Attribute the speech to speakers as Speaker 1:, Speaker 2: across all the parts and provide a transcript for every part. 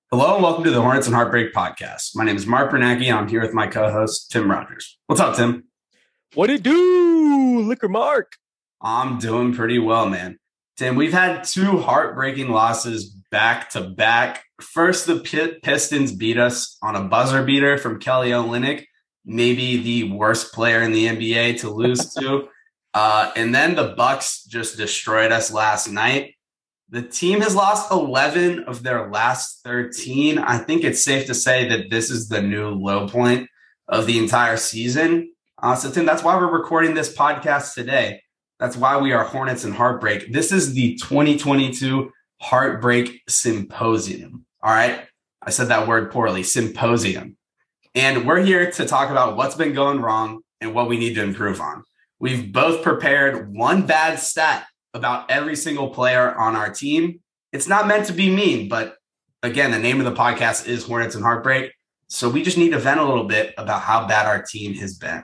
Speaker 1: Hello and welcome to the Hornets and Heartbreak podcast. My name is Mark Bernanke. I'm here with my co-host, Tim Rogers. What's up, Tim?
Speaker 2: What it do, Liquor Mark?
Speaker 1: I'm doing pretty well, man. Tim, we've had two heartbreaking losses back to back. First, the Pistons beat us on a buzzer beater from Kelly Olynyk, maybe the worst player in the NBA to lose to. And then the Bucks just destroyed us last night. The team has lost 11 of their last 13. I think it's safe to say that this is the new low point of the entire season. So, Tim, that's why we're recording this podcast today. That's why we are Hornets and Heartbreak. This is the 2022 Heartbreak Symposium. All right. I said that word poorly, symposium. And we're here to talk about what's been going wrong and what we need to improve on. We've both prepared one bad stat about every single player on our team. It's not meant to be mean, but again, the name of the podcast is Hornets and Heartbreak. So we just need to vent a little bit about how bad our team has been.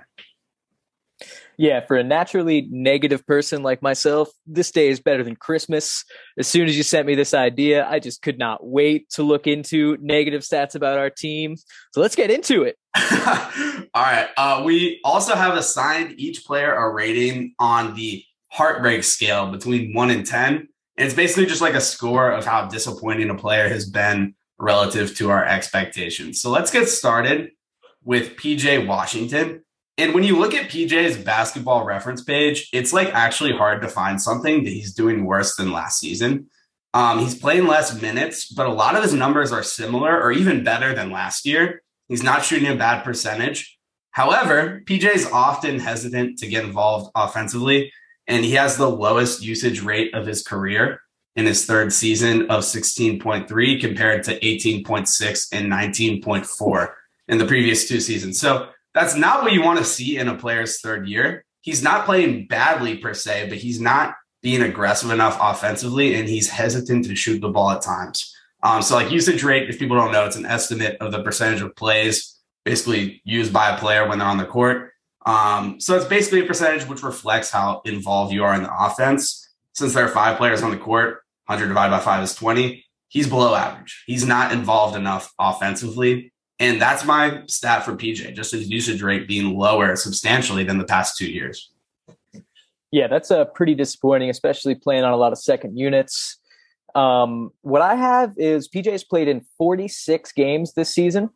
Speaker 2: Yeah, for a naturally negative person like myself, this day is better than Christmas. As soon as you sent me this idea, I just could not wait to look into negative stats about our team. So let's get into it.
Speaker 1: All right. We also have assigned each player a rating on the heartbreak scale between 1 and 10. And it's basically just like a score of how disappointing a player has been relative to our expectations. So let's get started with PJ Washington. And when you look at PJ's basketball reference page, it's like actually hard to find something that he's doing worse than last season. He's playing less minutes, but a lot of his numbers are similar or even better than last year. He's not shooting a bad percentage. However, PJ is often hesitant to get involved offensively, and he has the lowest usage rate of his career in his third season of 16.3 compared to 18.6 and 19.4 in the previous two seasons. So that's not what you want to see in a player's third year. He's not playing badly per se, but he's not being aggressive enough offensively, and he's hesitant to shoot the ball at times. So like usage rate, if people don't know, it's an estimate of the percentage of plays basically used by a player when they're on the court. So it's basically a percentage which reflects how involved you are in the offense. Since there are 5 players on the court, 100 divided by 5 is 20. He's below average. He's not involved enough offensively. And that's my stat for PJ, just his usage rate being lower substantially than the past 2 years.
Speaker 2: Yeah, that's pretty disappointing, especially playing on a lot of second units. What I have is PJ's played in 46 games this season.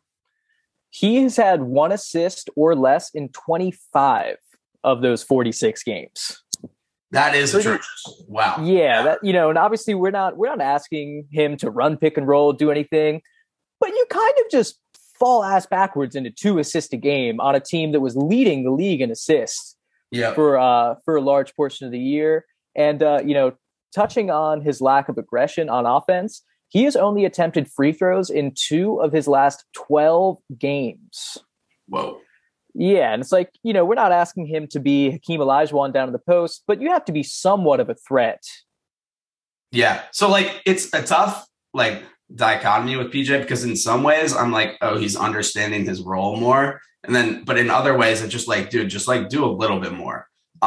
Speaker 2: He has had 1 assist or less in 25 of those 46 games.
Speaker 1: That is atrocious. Wow.
Speaker 2: Yeah, and obviously we're not asking him to run pick and roll, do anything, but you kind of just fall ass backwards into 2 assists a game on a team that was leading the league in assists for a large portion of the year. And touching on his lack of aggression on offense, he has only attempted free throws in 2 of his last 12 games.
Speaker 1: Whoa.
Speaker 2: Yeah, and it's like, we're not asking him to be Hakeem Olajuwon down in the post, but you have to be somewhat of a threat.
Speaker 1: Yeah. So it's a tough dichotomy with PJ, because in some ways I'm like, oh, he's understanding his role more. But in other ways it's just like, dude, just do a little bit more.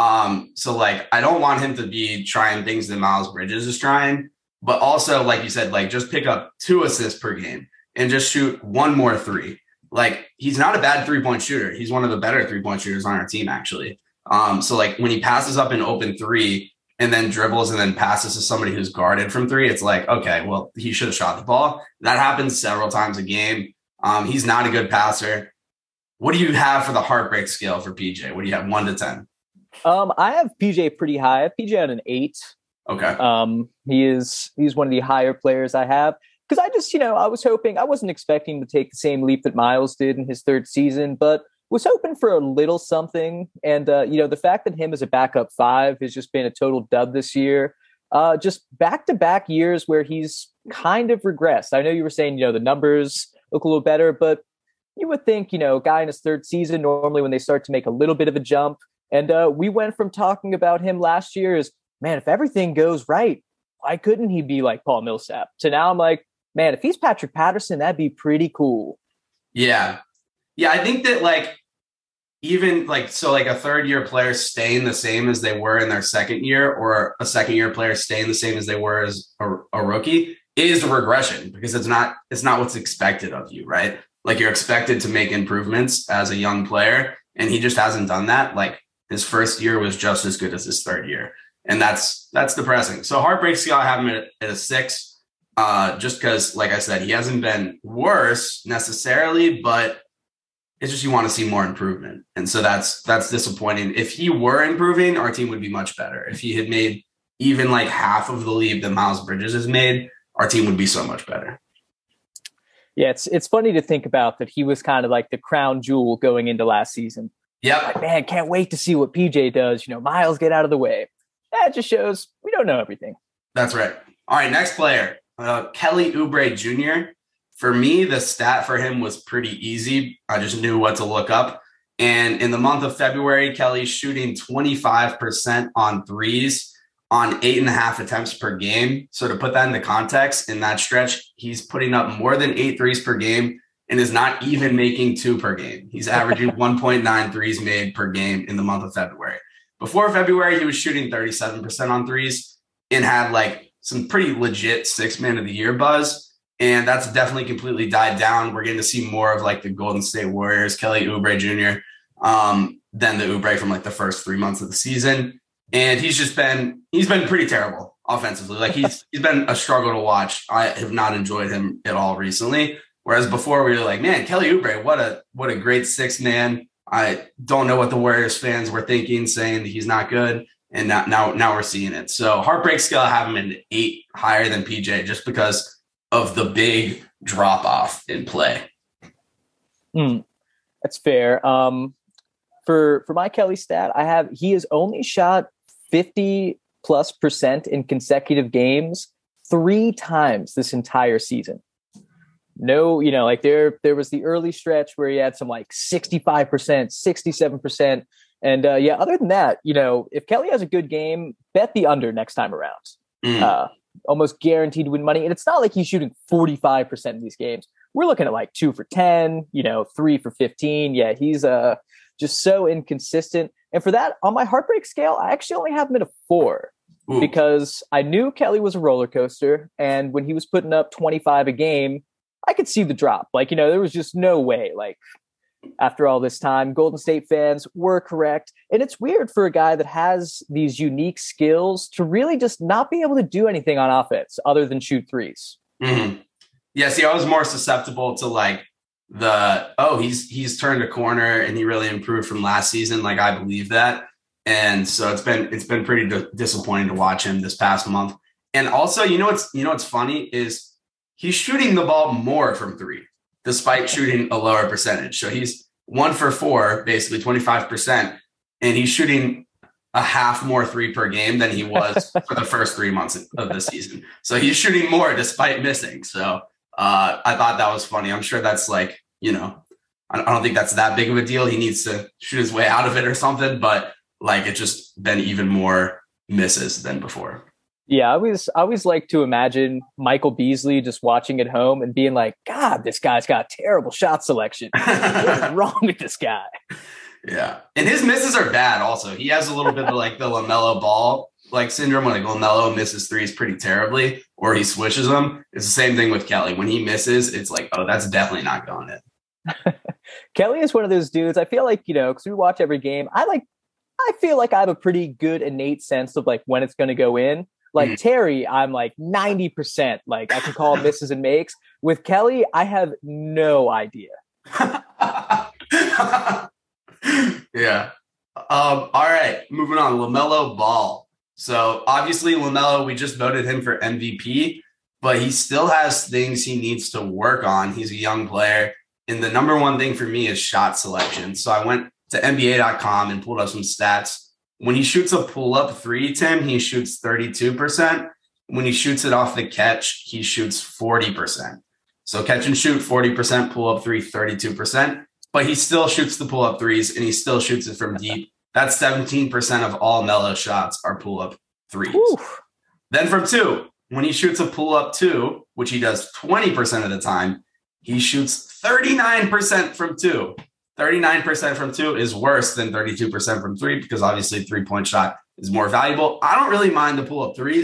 Speaker 1: So I don't want him to be trying things that Miles Bridges is trying. But also, like you said, just pick up 2 assists per game and just shoot 1 more 3. He's not a bad 3-point shooter. He's one of the better 3-point shooters on our team, actually. So when he passes up an open 3 and then dribbles and then passes to somebody who's guarded from 3, it's like, okay, well, he should have shot the ball. That happens several times a game. He's not a good passer. What do you have for the heartbreak scale for PJ? What do you have, 1 to 10?
Speaker 2: I have PJ pretty high. I have PJ at an 8.
Speaker 1: Okay.
Speaker 2: He's one of the higher players I have, because I was hoping, I wasn't expecting to take the same leap that Miles did in his third season, but was hoping for a little something. And the fact that him as a backup 5 has just been a total dub this year. Just back-to-back years where he's kind of regressed. I know you were saying, the numbers look a little better, but you would think, guy in his third season, normally when they start to make a little bit of a jump. And we went from talking about him last year as, man, if everything goes right, why couldn't he be like Paul Millsap? To now I'm like, man, if he's Patrick Patterson, that'd be pretty cool.
Speaker 1: Yeah. Yeah, I think that even a third year player staying the same as they were in their second year, or a second year player staying the same as they were as a rookie, is a regression because it's not what's expected of you, right? Like you're expected to make improvements as a young player, and he just hasn't done that. Like his first year was just as good as his third year, and that's depressing. So heartbreak scale, I have him at a 6, just because, like I said, he hasn't been worse necessarily, but it's just you want to see more improvement, and so that's disappointing. If he were improving, our team would be much better. If he had made even like half of the leap that Miles Bridges has made, our team would be so much better.
Speaker 2: Yeah, it's funny to think about that he was kind of like the crown jewel going into last season.
Speaker 1: Yeah,
Speaker 2: like, man, can't wait to see what PJ does. Miles, get out of the way. That just shows we don't know everything.
Speaker 1: That's right. All right, next player, Kelly Oubre Jr. For me, the stat for him was pretty easy. I just knew what to look up. And in the month of February, Kelly's shooting 25% on threes on 8.5 attempts per game. So to put that into context, in that stretch, he's putting up more than 8 threes per game and is not even making 2 per game. He's averaging 1.9 threes made per game in the month of February. Before February, he was shooting 37% on threes and had like some pretty legit 6th man of the year buzz. And that's definitely completely died down. We're getting to see more of like the Golden State Warriors, Kelly Oubre Jr., than the Oubre from like the first 3 months of the season. And he's been pretty terrible offensively. Like he's been a struggle to watch. I have not enjoyed him at all recently. Whereas before we were like, man, Kelly Oubre, what a great 6th man. I don't know what the Warriors fans were thinking, saying that he's not good. And now we're seeing it. So heartbreak scale, I have him in 8, higher than PJ, just because of the big drop off in play.
Speaker 2: That's fair. For my Kelly stat, he has only shot 50+% in consecutive games 3 times this entire season. No, like there was the early stretch where he had some like 65%, 67%. And other than that, if Kelly has a good game, bet the under next time around. Almost guaranteed to win money. And it's not like he's shooting 45% in these games. We're looking at like 2 for 10, 3 for 15. Yeah, he's just so inconsistent. And for that, on my heartbreak scale, I actually only have him at a 4. Ooh. Because I knew Kelly was a roller coaster. And when he was putting up 25 a game, I could see the drop. Like, there was just no way. Like, after all this time, Golden State fans were correct. And it's weird for a guy that has these unique skills to really just not be able to do anything on offense other than shoot threes.
Speaker 1: Mm-hmm. Yeah, see, I was more susceptible to like he's turned a corner and he really improved from last season. Like I believe that. And so it's been pretty disappointing to watch him this past month. And also, what's funny is he's shooting the ball more from 3, despite shooting a lower percentage. So he's 1 for 4, basically 25%. And he's shooting a half more 3 per game than he was for the first 3 months of the season. So he's shooting more despite missing. So I thought that was funny. I'm sure that's like, I don't think that's that big of a deal. He needs to shoot his way out of it or something, but like it's just been even more misses than before.
Speaker 2: Yeah, I always like to imagine Michael Beasley just watching at home and being like, God, this guy's got terrible shot selection. What is wrong with this guy?
Speaker 1: Yeah. And his misses are bad also. He has a little bit of like the LaMelo Ball like syndrome when like LaMelo misses threes pretty terribly or he swishes them. It's the same thing with Kelly. When he misses, it's like, oh, that's definitely not going in.
Speaker 2: Kelly is one of those dudes. I feel like, because we watch every game, I feel like I have a pretty good innate sense of like when it's going to go in. Like Terry, I'm like 90%. Like I can call misses and makes. With Kelly, I have no idea.
Speaker 1: Yeah. All right. Moving on. LaMelo Ball. So obviously LaMelo, we just voted him for MVP, but he still has things he needs to work on. He's a young player. And the number one thing for me is shot selection. So I went to NBA.com and pulled up some stats. When he shoots a pull-up 3, Tim, he shoots 32%. When he shoots it off the catch, he shoots 40%. So catch and shoot 40%, pull-up 3, 32%. But he still shoots the pull-up threes, and he still shoots it from deep. That's 17% of all Melo shots are pull-up threes. Oof. Then from 2, when he shoots a pull-up 2, which he does 20% of the time, he shoots 39% from 2. 39% from 2 is worse than 32% from 3 because obviously 3-point shot is more valuable. I don't really mind the pull-up threes,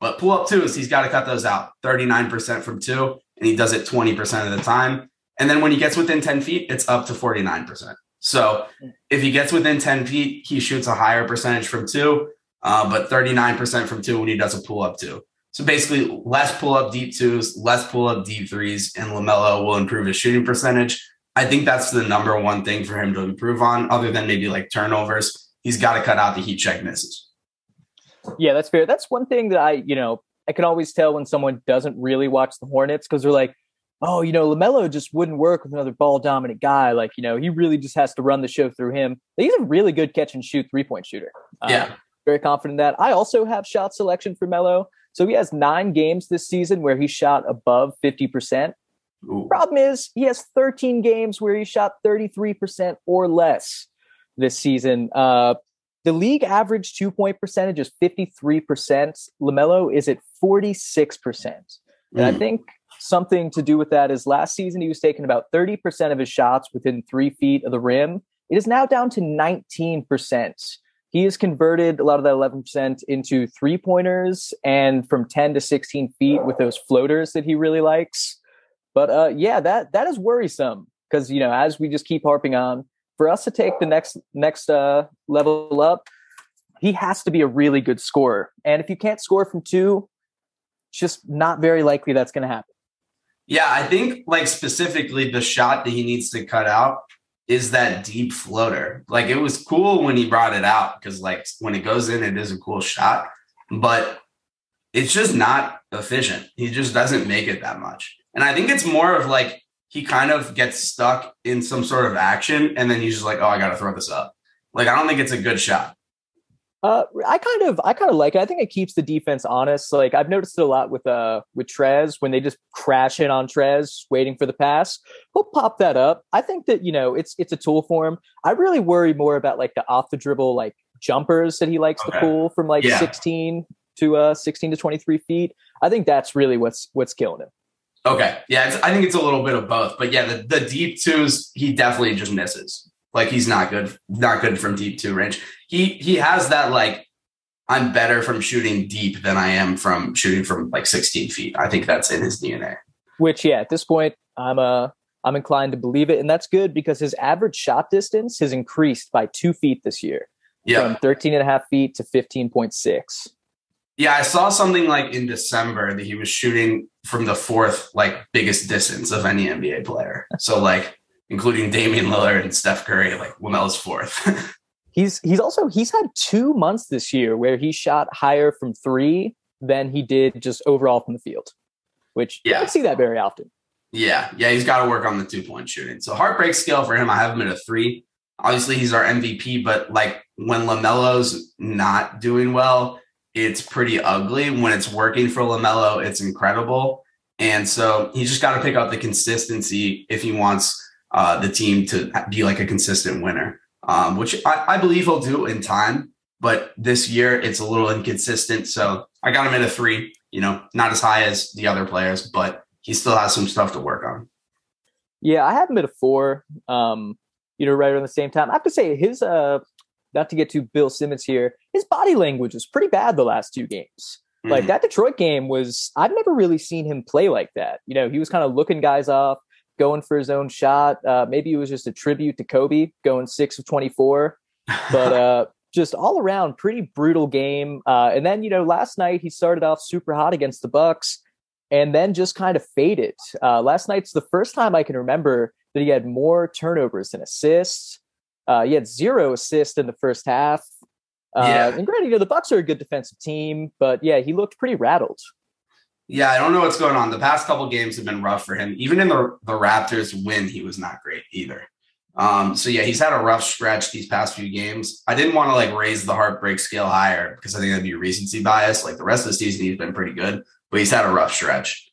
Speaker 1: But pull up twos, he's got to cut those out 39% from two, and he does it 20% of the time. And then when he gets within 10 feet, it's up to 49%. So if he gets within 10 feet, he shoots a higher percentage from two, but 39% from two when he does a pull up two. So basically less pull up deep twos, less pull up deep threes, and LaMelo will improve his shooting percentage. I think that's the number one thing for him to improve on, other than maybe like turnovers. He's got to cut out the heat check misses.
Speaker 2: Yeah, that's fair. That's one thing that I can always tell when someone doesn't really watch the Hornets, because they're like, oh, LaMelo just wouldn't work with another ball dominant guy. Like, he really just has to run the show through him. He's a really good catch and shoot 3-point shooter.
Speaker 1: Yeah.
Speaker 2: Very confident in that. I also have shot selection for Melo. So he has 9 games this season where he shot above 50%.
Speaker 1: Ooh.
Speaker 2: Problem is he has 13 games where he shot 33% or less this season. The league average 2-point percentage is 53%. LaMelo is at 46%. And I think something to do with that is last season he was taking about 30% of his shots within 3 feet of the rim. It is now down to 19%. He has converted a lot of that 11% into 3-pointers and from 10 to 16 feet with those floaters that he really likes. But that is worrisome because, as we just keep harping on, for us to take the next level up, he has to be a really good scorer. And if you can't score from two, it's just not very likely that's going to happen.
Speaker 1: Yeah, I think like specifically the shot that he needs to cut out is that deep floater. Like it was cool when he brought it out because like when it goes in, it is a cool shot, but it's just not efficient. He just doesn't make it that much. And I think it's more of like he kind of gets stuck in some sort of action and then he's just like, oh, I got to throw this up. Like, I don't think it's a good shot.
Speaker 2: I kind of like it. I think it keeps the defense honest. Like I've noticed it a lot with Trez when they just crash in on Trez waiting for the pass. He'll pop that up. I think that it's a tool for him. I really worry more about like the off the dribble like jumpers that he likes to pull from like 16 to 23 feet. I think that's really what's killing him.
Speaker 1: Okay, yeah, I think it's a little bit of both, but yeah, the deep twos he definitely just misses. Like he's not good from deep two range. He has that like I'm better from shooting deep than I am from shooting from like 16 feet. I think that's in his DNA.
Speaker 2: Which at this point I'm inclined to believe it, and that's good because his average shot distance has increased by 2 feet this year, from 13.5 feet to 15.6.
Speaker 1: Yeah, I saw something like in December that he was shooting from the fourth like biggest distance of any NBA player. So like including Damian Lillard and Steph Curry, like LaMelo's fourth.
Speaker 2: He's had 2 months this year where he shot higher from three than he did just overall from the field, which you don't see that very often.
Speaker 1: Yeah, he's got to work on the 2-point shooting. So heartbreak scale for him, I have him at a 3. Obviously, he's our MVP, but like when LaMelo's not doing well, it's pretty ugly. When it's working for LaMelo, it's incredible. And so he's just got to pick up the consistency if he wants the team to be like a consistent winner, which I believe he'll do in time. But this year it's a little inconsistent. So I got him at a 3, not as high as the other players, but he still has some stuff to work on.
Speaker 2: Yeah, I have him at a 4, right around the same time. I have to say his, not to get to Bill Simmons here, his body language was pretty bad the last 2 games. Mm-hmm. Like that Detroit game I've never really seen him play like that. He was kind of looking guys off, going for his own shot. Maybe it was just a tribute to Kobe going 6 of 24, but just all around pretty brutal game. And then, last night he started off super hot against the Bucks and then just kind of faded. Last night's the first time I can remember that he had more turnovers than assists. He had 0 assists in the first half. And granted, the Bucks are a good defensive team, but he looked pretty rattled.
Speaker 1: Yeah, I don't know what's going on. The past couple games have been rough for him. Even in the Raptors win, he was not great either. He's had a rough stretch these past few games. I didn't want to like raise the heartbreak scale higher because I think that'd be recency bias. Like the rest of the season, he's been pretty good, but he's had a rough stretch.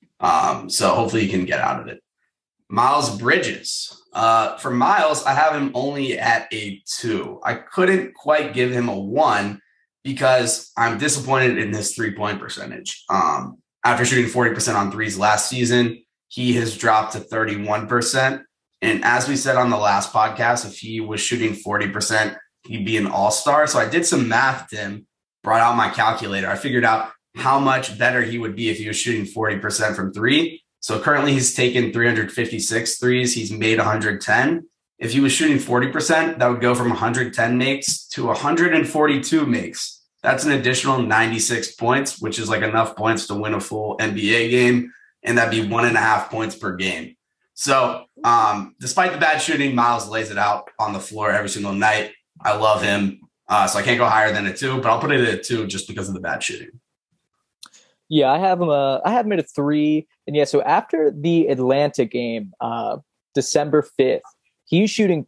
Speaker 1: So hopefully he can get out of it. Miles Bridges. For Miles, I have him only at a 2. I couldn't quite give him a 1 because I'm disappointed in his 3-point percentage. After shooting 40% on threes last season, he has dropped to 31%. And as we said on the last podcast, if he was shooting 40%, he'd be an all-star. So I did some math, Tim, brought out my calculator. I figured out how much better he would be if he was shooting 40% from three. So currently he's taken 356 threes. He's made 110. If he was shooting 40%, that would go from 110 makes to 142 makes. That's an additional 96 points, which is like enough points to win a full NBA game. And that'd be 1.5 points per game. So despite the bad shooting, Miles lays it out on the floor every single night. I love him. So I can't go higher than a 2, but I'll put it at a 2 just because of the bad shooting.
Speaker 2: Yeah, I have him at a 3. And yeah, so after the Atlanta game, December 5th, he's shooting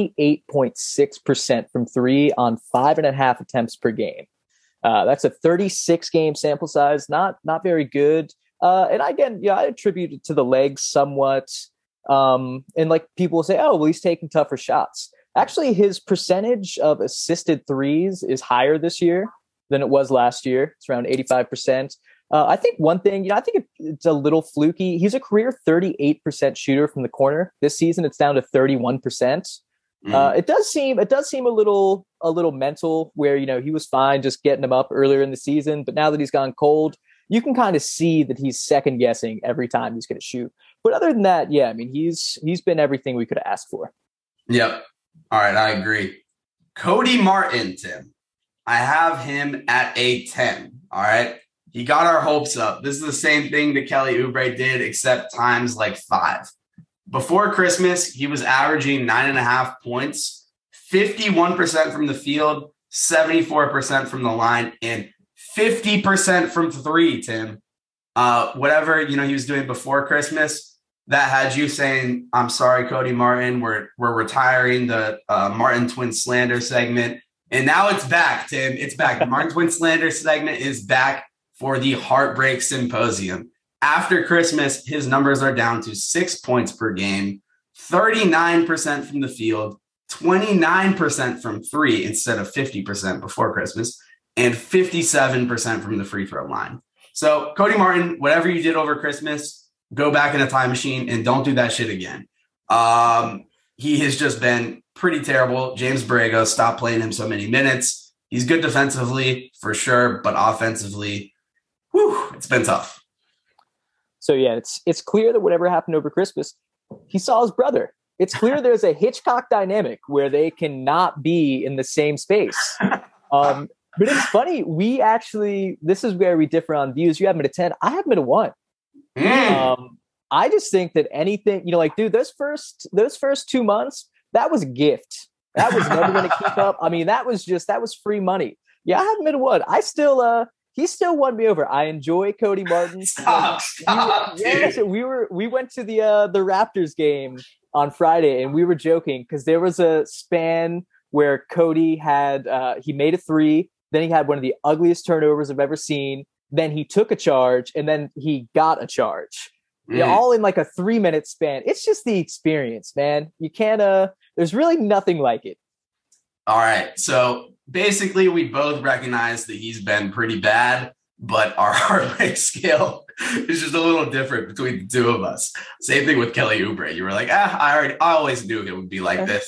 Speaker 2: 28.6% from 3 on 5.5 attempts per game. That's a 36 game sample size, not very good. And again, yeah, I attribute it to the legs somewhat. And like people will say, oh, well, he's taking tougher shots. Actually, his percentage of assisted threes is higher this year than it was last year. It's around 85%. I think one thing, I think it's a little fluky. He's a career 38% shooter from the corner. This season, it's down to 31%. It does seem a little mental where, he was fine just getting him up earlier in the season. But now that he's gone cold, you can kind of see that he's second guessing every time he's going to shoot. But other than that, yeah, I mean, he's been everything we could have asked for.
Speaker 1: Yep. All right. I agree. Cody Martin, Tim, I have him at a 10. All right. He got our hopes up. This is the same thing that Kelly Oubre did, except times like 5. Before Christmas, he was averaging 9.5 points, 51% from the field, 74% from the line, and 50% from 3, Tim. Whatever, he was doing before Christmas, that had you saying, I'm sorry, Cody Martin, we're retiring the Martin Twin slander segment. And now it's back, Tim. It's back. The Martin Twin slander segment is back for the Heartbreak Symposium. After Christmas, his numbers are down to 6 points per game, 39% from the field, 29% from 3 instead of 50% before Christmas, and 57% from the free throw line. So Cody Martin, whatever you did over Christmas, go back in a time machine and don't do that shit again. He has just been pretty terrible. James Borrego, stop playing him so many minutes. He's good defensively for sure, but offensively, it's been tough.
Speaker 2: So yeah, it's clear that whatever happened over Christmas, he saw his brother. It's clear there's a Hitchcock dynamic where they cannot be in the same space. But it's funny. This is where we differ on views. You have him at a 10. I have him at a 1. I just think that anything, dude, those first 2 months, that was a gift. That was never going to keep up. I mean, that was free money. Yeah, I have him at a 1. He still won me over. I enjoy Cody Martin.
Speaker 1: Stop,
Speaker 2: so we went to the Raptors game on Friday, and we were joking because there was a span where Cody had he made a 3, then he had one of the ugliest turnovers I've ever seen. Then he took a charge, and then he got a charge. All in like a 3-minute span. It's just the experience, man. You can't. There's really nothing like it.
Speaker 1: All right, so basically, we both recognize that he's been pretty bad, but our heartbreak scale is just a little different between the two of us. Same thing with Kelly Oubre. You were like, I always knew it would be like this.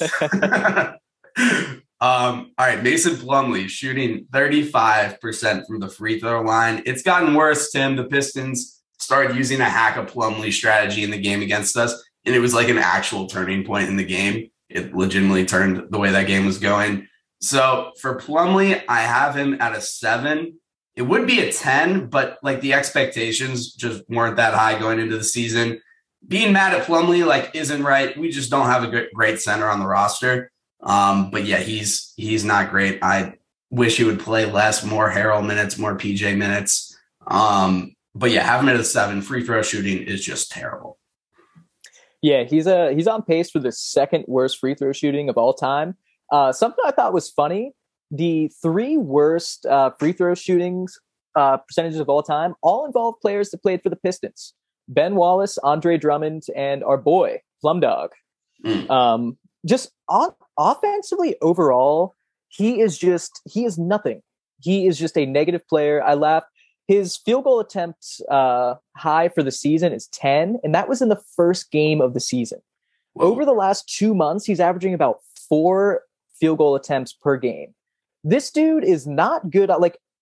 Speaker 1: All right, Mason Plumlee shooting 35% from the free throw line. It's gotten worse, Tim. The Pistons started using a hack of Plumlee strategy in the game against us, and it was like an actual turning point in the game. It legitimately turned the way that game was going. So for Plumlee, I have him at a 7. It would be a 10, but like the expectations just weren't that high going into the season. Being mad at Plumlee isn't right. We just don't have a great center on the roster. But yeah, he's not great. I wish he would play less, more Harrell minutes, more PJ minutes. But yeah, have him at a 7. Free throw shooting is just terrible.
Speaker 2: Yeah, he's on pace for the second worst free throw shooting of all time. Something I thought was funny, the 3 worst free throw shootings percentages of all time all involve players that played for the Pistons. Ben Wallace, Andre Drummond, and our boy, Plumdog. Just offensively overall, he is nothing. He is just a negative player. I laughed. His field goal attempt high for the season is 10, and that was in the first game of the season. Whoa. Over the last 2 months, he's averaging about 4 field goal attempts per game. This dude is not good at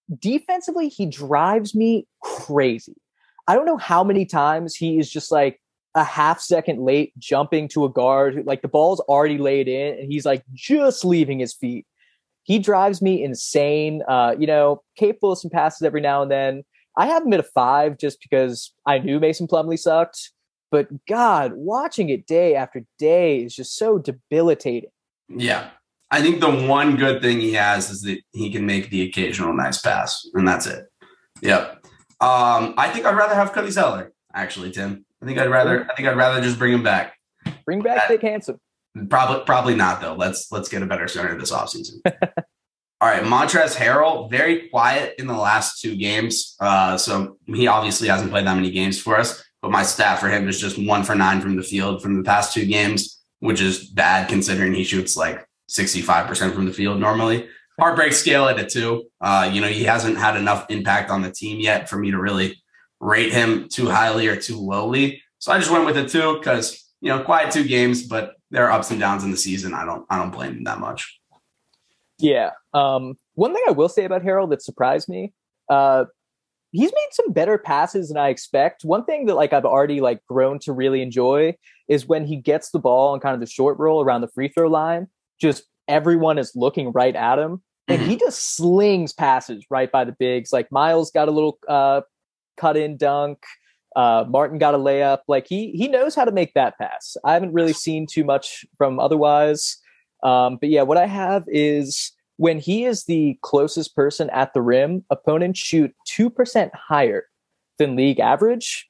Speaker 2: defensively, he drives me crazy. I don't know how many times he is just like a half second late jumping to a guard, like the ball's already laid in and he's like just leaving his feet. He drives me insane. Capable of some passes every now and then. I have him at a 5 just because I knew Mason Plumlee sucked. But God, watching it day after day is just so debilitating.
Speaker 1: Yeah. I think the one good thing he has is that he can make the occasional nice pass, and that's it. Yep. I think I'd rather have Cody Zeller, actually, Tim. I think I'd rather just bring him back.
Speaker 2: Bring back Vic Handsome.
Speaker 1: Probably not, though. Let's get a better center this offseason. All right, Montrezl Harrell, very quiet in the last 2 games. So he obviously hasn't played that many games for us. But my stat for him is just 1 for 9 from the field from the past 2 games, which is bad considering he shoots like 65% from the field normally. Heartbreak scale at a 2. He hasn't had enough impact on the team yet for me to really rate him too highly or too lowly. So I just went with a 2 because, quiet 2 games, but there are ups and downs in the season. I don't blame him that much.
Speaker 2: Yeah. One thing I will say about Harrell that surprised me, he's made some better passes than I expect. One thing that I've already grown to really enjoy is when he gets the ball on kind of the short roll around the free throw line, just everyone is looking right at him. And he just slings passes right by the bigs. Like Miles got a little cut in dunk. Martin got a layup. He knows how to make that pass. I haven't really seen too much from otherwise. But yeah, what I have is when he is the closest person at the rim, opponents shoot 2% higher than league average.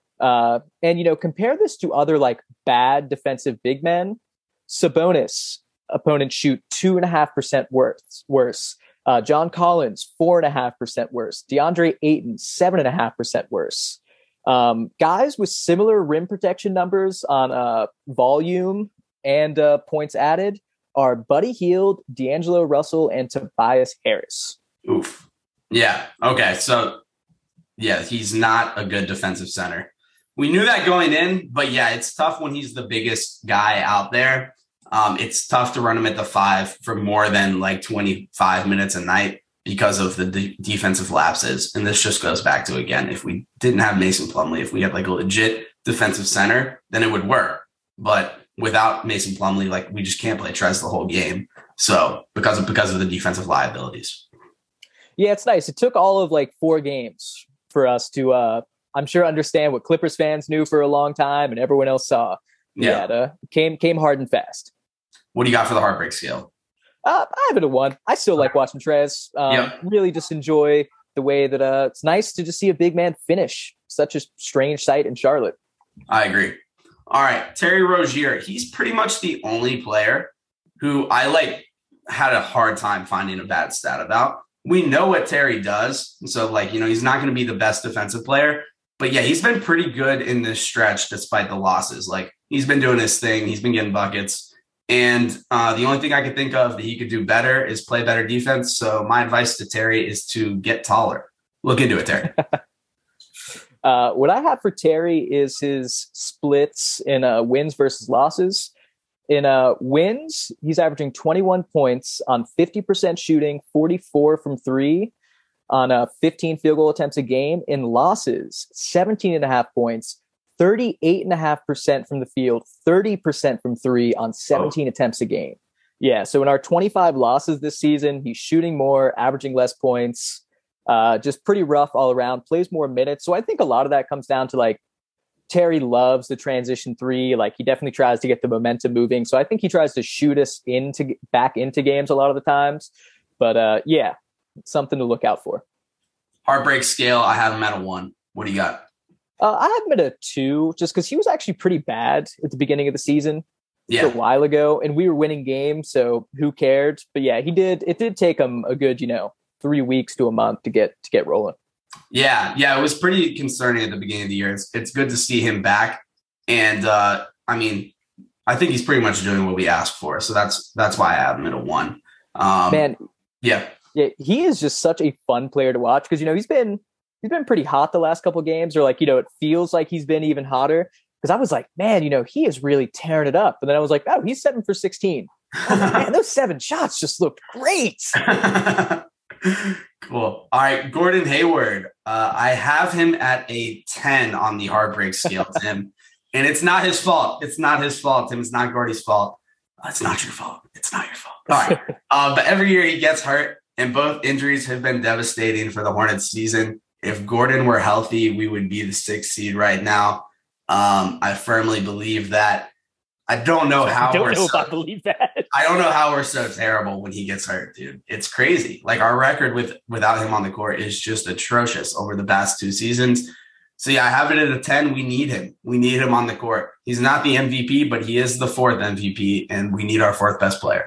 Speaker 2: And compare this to other bad defensive big men. Sabonis, opponents shoot 2.5% worse. John Collins, 4.5% worse. DeAndre Ayton, 7.5% worse. Guys with similar rim protection numbers on volume and points added are Buddy Hield, D'Angelo Russell, and Tobias Harris.
Speaker 1: Oof. Yeah. Okay. So, yeah, he's not a good defensive center. We knew that going in, but yeah, it's tough when he's the biggest guy out there. It's tough to run him at the 5 for more than 25 minutes a night because of the defensive lapses. And this just goes back to, again, if we didn't have Mason Plumlee, if we had a legit defensive center, then it would work. But without Mason Plumlee, we just can't play Trez the whole game. So because of the defensive liabilities.
Speaker 2: Yeah, it's nice. It took all of 4 games for us to, I'm sure, understand what Clippers fans knew for a long time and everyone else saw. Yeah, came hard and fast.
Speaker 1: What do you got for the heartbreak scale?
Speaker 2: I have it a 1. I still like watching Trez. Really just enjoy the way that it's nice to just see a big man finish. Such a strange sight in Charlotte.
Speaker 1: I agree. All right, Terry Rozier. He's pretty much the only player who I had a hard time finding a bad stat about. We know what Terry does. So he's not going to be the best defensive player, but yeah, he's been pretty good in this stretch despite the losses. He's been doing his thing. He's been getting buckets. And the only thing I could think of that he could do better is play better defense. So my advice to Terry is to get taller. Look into it, Terry.
Speaker 2: What I have for Terry is his splits in wins versus losses. In wins, he's averaging 21 points on 50% shooting, 44 from 3 on 15 field goal attempts a game. In losses, 17.5 points, 38.5% from the field, 30% from 3 on 17 attempts a game. Yeah, so in our 25 losses this season, he's shooting more, averaging less points, just pretty rough all around, plays more minutes. So I think a lot of that comes down to Terry loves the transition 3. He definitely tries to get the momentum moving. So I think he tries to shoot us back into games a lot of the times. But yeah, something to look out for.
Speaker 1: Heartbreak scale, I have him at a 1. What do you got?
Speaker 2: I have him at a 2, just because he was actually pretty bad at the beginning of the season. A while ago, and we were winning games, so who cared? But yeah, it did take him a good 3 weeks to a month to get rolling.
Speaker 1: Yeah, it was pretty concerning at the beginning of the year. It's good to see him back, and I think he's pretty much doing what we asked for. So that's why I have him at a 1.
Speaker 2: Man,
Speaker 1: yeah,
Speaker 2: he is just such a fun player to watch because he's been pretty hot the last couple of games, or it feels like he's been even hotter. Because I was like, man, he is really tearing it up. And then I was like, oh, he's 7 for 16. Man, those 7 shots just looked great.
Speaker 1: Cool. All right, Gordon Hayward. I have him at a 10 on the heartbreak scale, Tim. And it's not his fault. It's not his fault, Tim. It's not Gordy's fault. It's not your fault. It's not your fault. All right. But every year he gets hurt, and both injuries have been devastating for the Hornets season. If Gordon were healthy, we would be the 6th seed right now. I firmly believe that. I don't know how
Speaker 2: I don't know if I believe that.
Speaker 1: I don't know how we're so terrible when he gets hurt, dude. It's crazy. Like, our record without him on the court is just atrocious over the past 2 seasons. So yeah, I have it at a 10. We need him. We need him on the court. He's not the MVP, but he is the 4th MVP, and we need our 4th best player.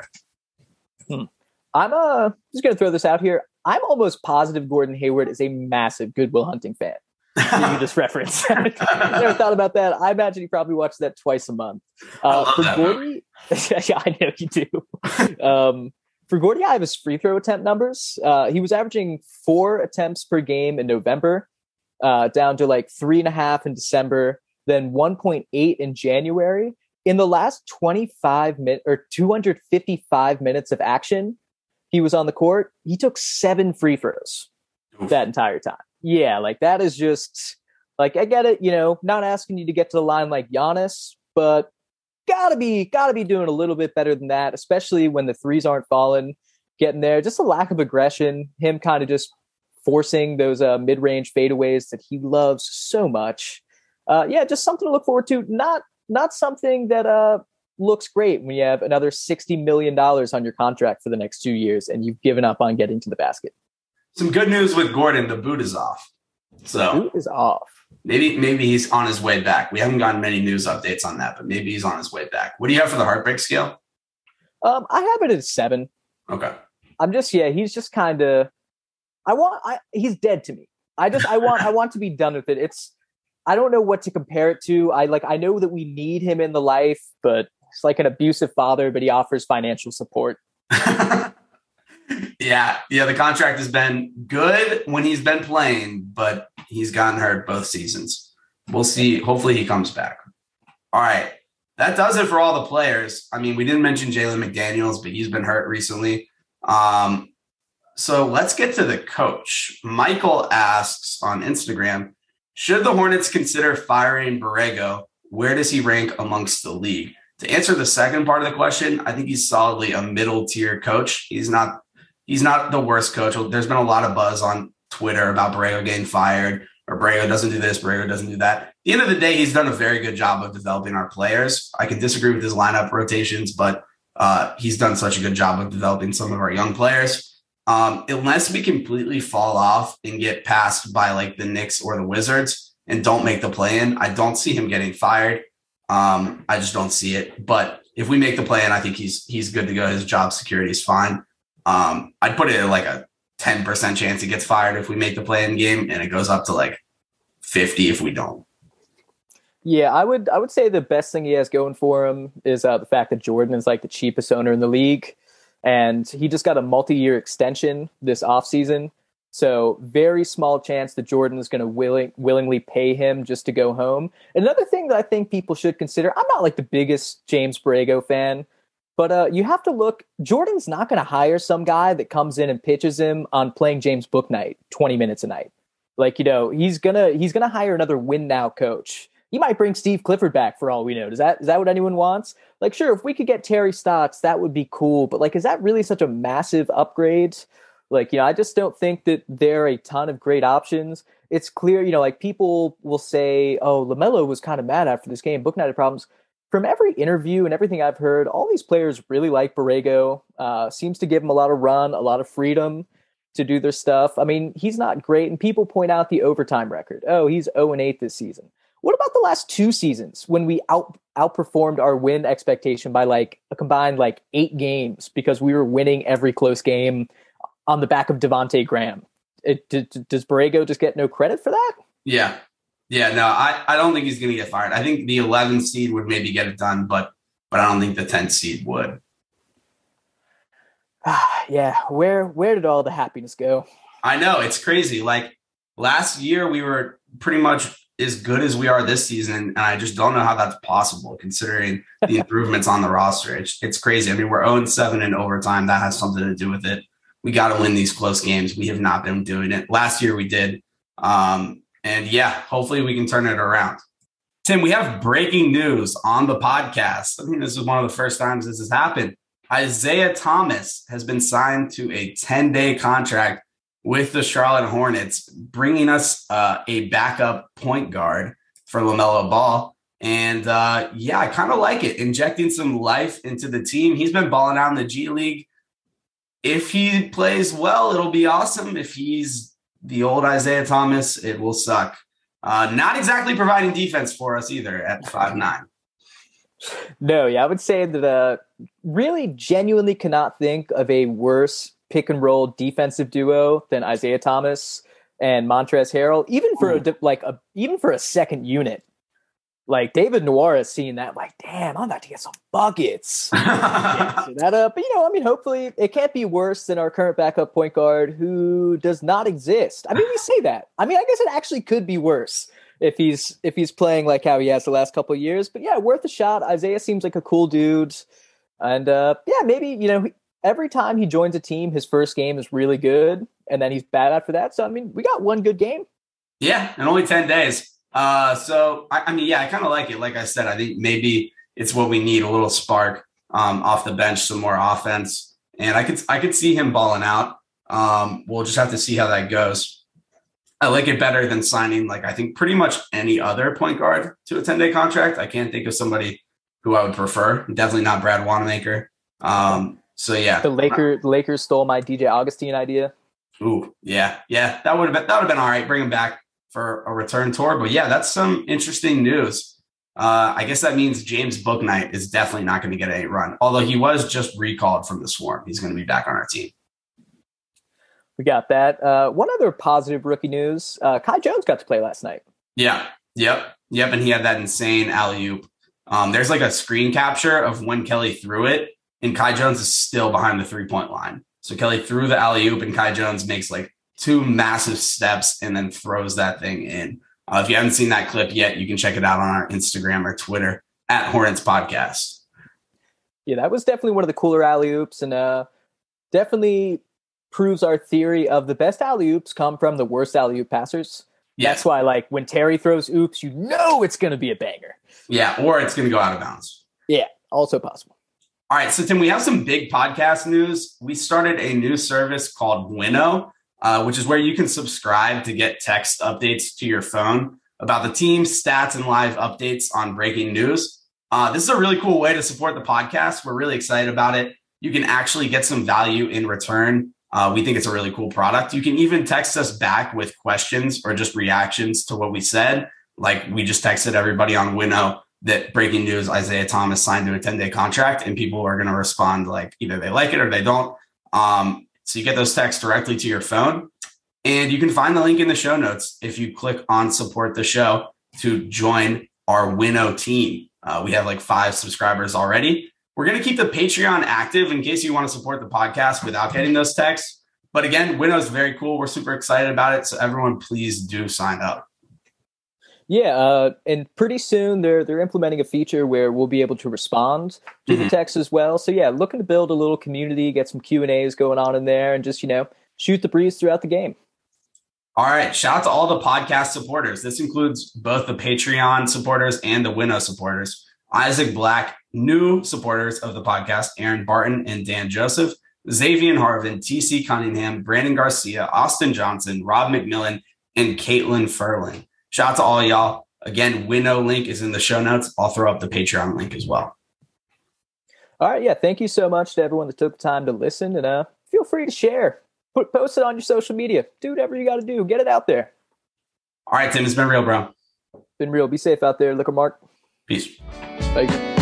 Speaker 2: I'm just going to throw this out here. I'm almost positive Gordon Hayward is a massive Good Will Hunting fan. You just referenced. I never thought about that. I imagine he probably watches that twice a month. For Gordy, yeah, I know you do. For Gordy, I have his free throw attempt numbers. He was averaging 4 attempts per game in November, down to like 3.5 in December, then 1.8 in January. In the last 25 minutes or 255 minutes of action, he was on the court. He took 7 free throws that entire time. Yeah, like that is just like, I get it, not asking you to get to the line like Giannis, but gotta be doing a little bit better than that, especially when the threes aren't falling, getting there. Just a lack of aggression, him kind of just forcing those mid-range fadeaways that he loves so much. Just something to look forward to. Not something that looks great when you have another $60 million on your contract for the next 2 years and you've given up on getting to the basket.
Speaker 1: Some good news with Gordon. The boot is off. So
Speaker 2: the boot is off.
Speaker 1: Maybe he's on his way back. We haven't gotten many news updates on that, but maybe he's on his way back. What do you have for the heartbreak scale?
Speaker 2: I have it at 7.
Speaker 1: Okay.
Speaker 2: He's just kind of, he's dead to me. I want to be done with it. I don't know what to compare it to. I know that we need him in the life, but it's like an abusive father, but he offers financial support.
Speaker 1: Yeah. The contract has been good when he's been playing, but he's gotten hurt both seasons. We'll see. Hopefully he comes back. All right. That does it for all the players. I mean, we didn't mention Jalen McDaniels, but he's been hurt recently. So let's get to the coach. Michael asks on Instagram, should the Hornets consider firing Borrego? Where does he rank amongst the league? To answer the second part of the question, I think he's solidly a middle tier coach. He's not the worst coach. There's been a lot of buzz on Twitter about Borrego getting fired, or Borrego doesn't do this, Borrego doesn't do that. At the end of the day, he's done a very good job of developing our players. I can disagree with his lineup rotations, but he's done such a good job of developing some of our young players. Unless we completely fall off and get passed by like the Knicks or the Wizards and don't make the play-in, I don't see him getting fired. I just don't see it. But if we make the play-in, I think he's good to go. His job security is fine. I'd put it at like a 10% chance he gets fired if we make the play-in game, and it goes up to like 50 if we don't.
Speaker 2: Yeah, I would say the best thing he has going for him is the fact that Jordan is like the cheapest owner in the league, and he just got a multi-year extension this offseason. So very small chance that Jordan is going to willingly pay him just to go home. Another thing that I think people should consider, I'm not like the biggest James Borrego fan, but you have to look, Jordan's not going to hire some guy that comes in and pitches him on playing James Bouknight 20 minutes a night. Like, he's going to hire another win now coach. He might bring Steve Clifford back for all we know. Is that what anyone wants? Like, sure, if we could get Terry Stotts, that would be cool. But like, is that really such a massive upgrade? Like, I just don't think that there are a ton of great options. It's clear, like people will say, oh, LaMelo was kind of mad after this game. Bouknight had problems. From every interview and everything I've heard, all these players really like Borrego. Seems to give him a lot of run, a lot of freedom to do their stuff. I mean, he's not great. And people point out the overtime record. Oh, he's 0-8 this season. What about the last 2 seasons when we outperformed our win expectation by like a combined like 8 games because we were winning every close game on the back of Devontae Graham? Does Borrego just get no credit for that?
Speaker 1: Yeah. No, I don't think he's going to get fired. I think the 11th seed would maybe get it done, but I don't think the 10th seed would.
Speaker 2: Yeah. Where did all the happiness go?
Speaker 1: I know, it's crazy. Like last year we were pretty much as good as we are this season. And I just don't know how that's possible considering the improvements on the roster. It's crazy. I mean, we're 0-7 in overtime. That has something to do with it. we got to win these close games. We have not been doing it. Last year we did. And yeah, hopefully we can turn it around. Tim, we have breaking news on the podcast. I think this is one of the first times this has happened. Isaiah Thomas has been signed to a 10-day contract with the Charlotte Hornets, bringing us a backup point guard for LaMelo Ball. And yeah, I kind of like it, injecting some life into the team. He's been balling out in the G League. If he plays well, it'll be awesome. If he's the old Isaiah Thomas, it will suck. Not exactly providing defense for us either at 5'9".
Speaker 2: No, yeah, I would say that really genuinely cannot think of a worse pick and roll defensive duo than Isaiah Thomas and Montrezl Harrell, even for even for a second unit. Like David Noir has seen that, like, damn, I'm about to get some buckets. But hopefully it can't be worse than our current backup point guard who does not exist. I mean, we say that. I mean, I guess it actually could be worse if he's playing like how he has the last couple of years. But yeah, worth a shot. Isaiah seems like a cool dude. And maybe, every time he joins a team, his first game is really good. And then he's bad after that. So, I mean, we got one good game.
Speaker 1: Yeah, and only 10 days. I kind of like it. Like I said, I think maybe it's what we need, a little spark off the bench, some more offense. And I could see him balling out. We'll just have to see how that goes. I like it better than signing, like, I think pretty much any other point guard to a 10-day contract. I can't think of somebody who I would prefer. Definitely not Brad Wanamaker. So yeah.
Speaker 2: The Lakers stole my DJ Augustine idea.
Speaker 1: Ooh, yeah. That would have been all right. Bring him back for a return tour. But yeah, that's some interesting news. I guess that means James Bouknight is definitely not going to get a run. Although he was just recalled from the Swarm. He's going to be back on our team.
Speaker 2: We got that. One other positive rookie news. Kai Jones got to play last night.
Speaker 1: Yeah. Yep. And he had that insane alley-oop. There's like a screen capture of when Kelly threw it, and Kai Jones is still behind the 3-point line. So Kelly threw the alley-oop, and Kai Jones makes like 2 massive steps and then throws that thing in. If you haven't seen that clip yet, you can check it out on our Instagram or Twitter at Hornets Podcast.
Speaker 2: Yeah, that was definitely one of the cooler alley-oops, and definitely proves our theory of the best alley-oops come from the worst alley-oop passers. Yeah. That's why, like, when Terry throws oops, it's going to be a banger.
Speaker 1: Yeah, or it's going to go out of bounds.
Speaker 2: Yeah, also possible.
Speaker 1: All right, so Tim, we have some big podcast news. We started a new service called Winnow, which is where you can subscribe to get text updates to your phone about the team, stats, and live updates on breaking news. This is a really cool way to support the podcast. We're really excited about it. You can actually get some value in return. We think it's a really cool product. You can even text us back with questions or just reactions to what we said. Like we just texted everybody on Winnow that breaking news, Isaiah Thomas signed to a 10-day contract, and people are going to respond like either they like it or they don't. So you get those texts directly to your phone, and you can find the link in the show notes if you click on support the show to join our Winnow team. We have like 5 subscribers already. We're going to keep the Patreon active in case you want to support the podcast without getting those texts. But again, Winnow is very cool. We're super excited about it. So everyone, please do sign up.
Speaker 2: Yeah, and pretty soon they're implementing a feature where we'll be able to respond to the text as well. So yeah, looking to build a little community, get some Q&As going on in there, and just, shoot the breeze throughout the game.
Speaker 1: All right, shout out to all the podcast supporters. This includes both the Patreon supporters and the Winnow supporters. Isaac Black, new supporters of the podcast, Aaron Barton and Dan Joseph, Xavier Harvin, TC Cunningham, Brandon Garcia, Austin Johnson, Rob McMillan, and Caitlin Furling. Shout out to all of y'all. Again, Winnow link is in the show notes. I'll throw up the Patreon link as well.
Speaker 2: All right. Yeah. Thank you so much to everyone that took the time to listen, and feel free to share. Post it on your social media. Do whatever you got to do. Get it out there.
Speaker 1: All right, Tim. It's been real, bro.
Speaker 2: Been real. Be safe out there. Liquor Mark.
Speaker 1: Peace.
Speaker 2: Thank you.